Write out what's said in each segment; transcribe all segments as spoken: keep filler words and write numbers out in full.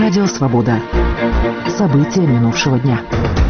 Радио «Свобода». События минувшего дня.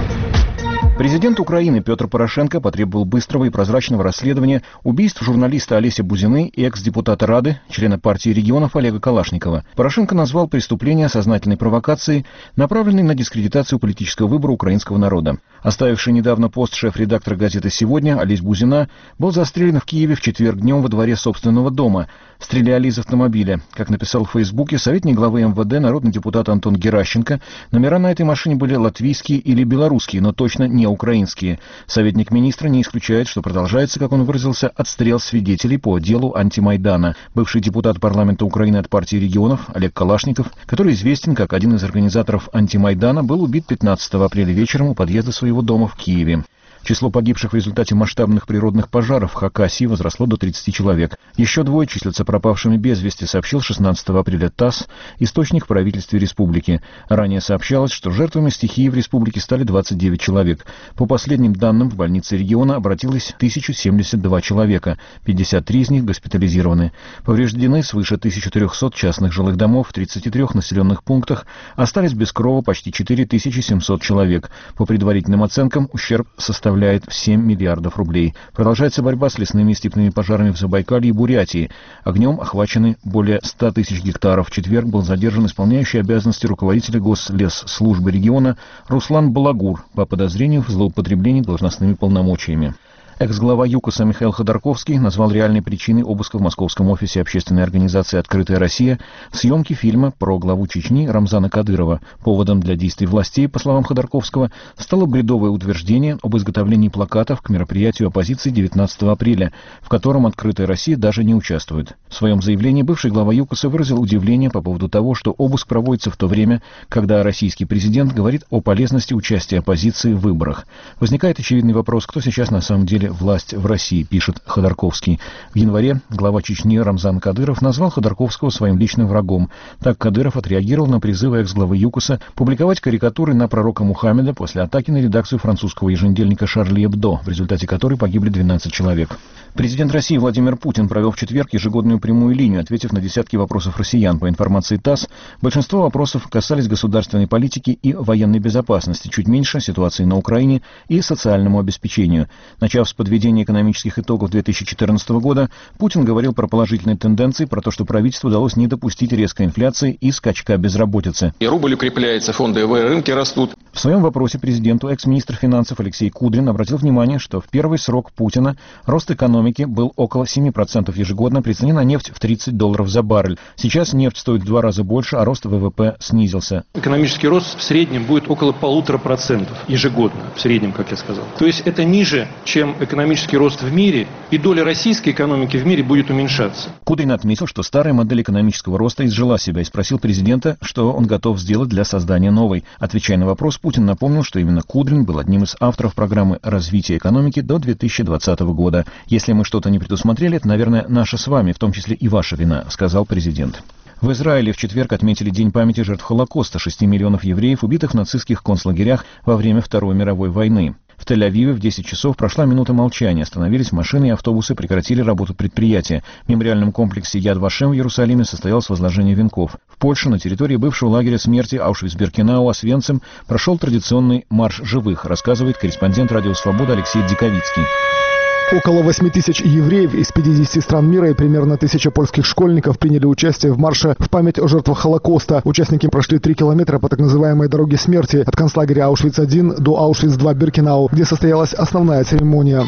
Президент Украины Петр Порошенко потребовал быстрого и прозрачного расследования убийств журналиста Олеся Бузины и экс-депутата Рады, члена партии регионов Олега Калашникова. Порошенко назвал преступление сознательной провокацией, направленной на дискредитацию политического выбора украинского народа. Оставивший недавно пост шеф-редактора газеты «Сегодня» Олесь Бузина был застрелен в Киеве в четверг днем во дворе собственного дома. Стреляли из автомобиля. Как написал в Фейсбуке советник главы эм вэ дэ, народный депутат Антон Геращенко, номера на этой машине были латвийские или белорусские, но точно не украинские. Советник министра не исключает, что продолжается, как он выразился, отстрел свидетелей по делу антимайдана. Бывший депутат парламента Украины от партии регионов Олег Калашников, который известен как один из организаторов антимайдана, был убит пятнадцатого апреля вечером у подъезда своего дома в Киеве. Число погибших в результате масштабных природных пожаров в Хакасии возросло до тридцати человек. Еще двое числятся пропавшими без вести, сообщил шестнадцатого апреля ТАСС, источник в правительстве республики. Ранее сообщалось, что жертвами стихии в республике стали двадцать девять человек. По последним данным, в больнице региона обратилось тысяча семьдесят два человека, пятьдесят три из них госпитализированы. Повреждены свыше тысячи трехсот частных жилых домов в тридцати трёх населенных пунктах, остались без крова почти четыре тысячи семьсот человек. По предварительным оценкам, ущерб составляет составляет семь миллиардов рублей. Продолжается борьба с лесными и степными пожарами в Забайкалье и Бурятии. Огнем охвачены более ста тысяч гектаров. В четверг был задержан исполняющий обязанности руководителя Гослесслужбы региона Руслан Балагур по подозрению в злоупотреблении должностными полномочиями. Экс-глава ЮКОСа Михаил Ходорковский назвал реальной причиной обыска в московском офисе общественной организации «Открытая Россия» съемки фильма про главу Чечни Рамзана Кадырова. Поводом для действий властей, по словам Ходорковского, стало бредовое утверждение об изготовлении плакатов к мероприятию оппозиции девятнадцатого апреля, в котором «Открытая Россия» даже не участвует. В своем заявлении бывший глава ЮКОСа выразил удивление по поводу того, что обыск проводится в то время, когда российский президент говорит о полезности участия оппозиции в выборах. Возникает очевидный вопрос, кто сейчас на самом деле власть в России, пишет Ходорковский. В январе глава Чечни Рамзан Кадыров назвал Ходорковского своим личным врагом. Так Кадыров отреагировал на призывы экс-главы ЮКОСа публиковать карикатуры на пророка Мухаммеда после атаки на редакцию французского еженедельника «Шарли Эбдо», в результате которой погибли двенадцать человек. Президент России Владимир Путин провел в четверг ежегодную прямую линию, ответив на десятки вопросов россиян. По информации ТАСС, большинство вопросов касались государственной политики и военной безопасности, чуть меньше ситуации на Украине и социальному обеспечению. Начав с подведения экономических итогов две тысячи четырнадцатого года, Путин говорил про положительные тенденции, про то, что правительству удалось не допустить резкой инфляции и скачка безработицы. И рубль укрепляется, фондовые рынки растут. В своем вопросе президенту экс-министр финансов Алексей Кудрин обратил внимание, что в первый срок Путина рост экономики был около семи процентов ежегодно при цене на нефть в тридцать долларов за баррель. Сейчас нефть стоит в два раза больше, а рост вэ вэ пэ снизился. Экономический рост в среднем будет около полутора процентов ежегодно, в среднем, как я сказал. То есть это ниже, чем экономический рост в мире, и доля российской экономики в мире будет уменьшаться. Кудрин отметил, что старая модель экономического роста изжила себя, и спросил президента, что он готов сделать для создания новой. Отвечая на вопрос, Путин напомнил, что именно Кудрин был одним из авторов программы развития экономики до две тысячи двадцатого года. Если мы что-то не предусмотрели, это, наверное, наша с вами, в том числе и ваша вина, сказал президент. В Израиле в четверг отметили День памяти жертв Холокоста, шести миллионов евреев, убитых в нацистских концлагерях во время Второй мировой войны. В Тель-Авиве в десять часов прошла минута молчания. Остановились машины и автобусы, прекратили работу предприятия. В мемориальном комплексе Яд Вашем в Иерусалиме состоялось возложение венков. В Польше на территории бывшего лагеря смерти Аушвиц-Биркенау Освенцим прошел традиционный марш живых, рассказывает корреспондент Радио Свобода Алексей Диковицкий. Около восьми тысяч евреев из пятидесяти стран мира и примерно тысяча польских школьников приняли участие в марше в память о жертвах Холокоста. Участники прошли три километра по так называемой дороге смерти от концлагеря Аушвиц один до Аушвиц два Биркенау, где состоялась основная церемония.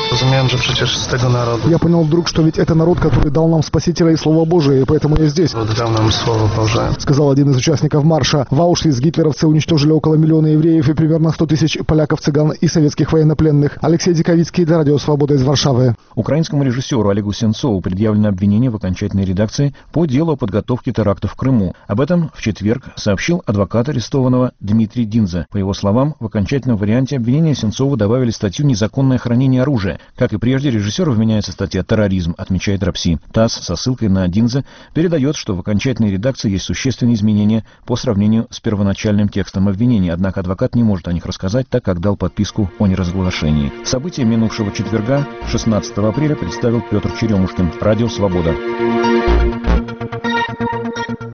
Я понял вдруг, что ведь это народ, который дал нам Спасителя и Слово Божие, и поэтому я здесь, сказал один из участников марша. В Аушвиц гитлеровцы уничтожили около миллиона евреев и примерно сто тысяч поляков, цыган и советских военнопленных. Алексей Диковицкий для Радио Свобода из Варшавы. Украинскому режиссеру Олегу Сенцову предъявлено обвинение в окончательной редакции по делу о подготовке теракта в Крыму. Об этом в четверг сообщил адвокат арестованного Дмитрий Динза. По его словам, в окончательном варианте обвинения Сенцову добавили статью «Незаконное хранение оружия». Как и прежде, режиссеру вменяется статья «Терроризм», отмечает РАПСИ. ТАСС со ссылкой на Динза передает, что в окончательной редакции есть существенные изменения по сравнению с первоначальным текстом обвинения, однако адвокат не может о них рассказать, так как дал подписку о неразглашении. События минувшего четверга, шестнадцатого апреля, представил Петр Черемушкин. Радио «Свобода».